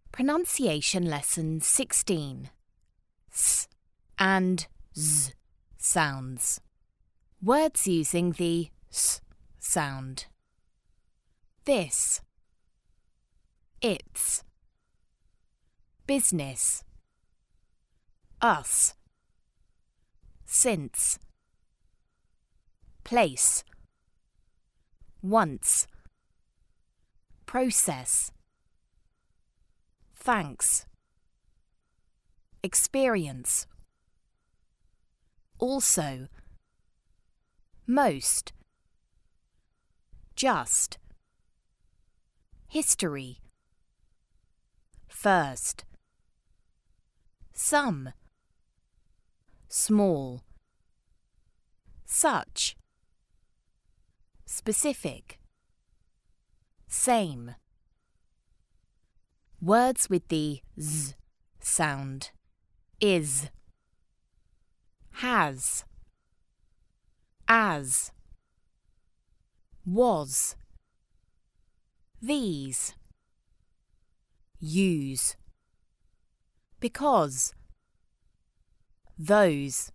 Pronunciation Lesson 16. S and Z sounds. Words using the S sound. This. It's. Business. Us. Since. Place. Once. Process. Thanks. Experience. Also. Most. Just. History. First. Some. Small. Such. Specific. Same. Words with the Z sound. Is. Has. As. Was. These. Use. Because. Those.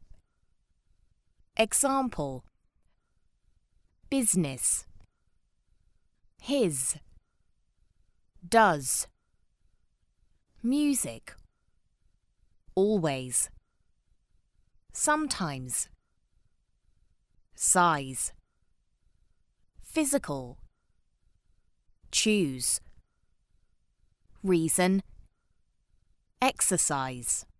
Example. Business. His. Does. Music. Always. Sometimes. Size. Physical. Choose. Reason. Exercise.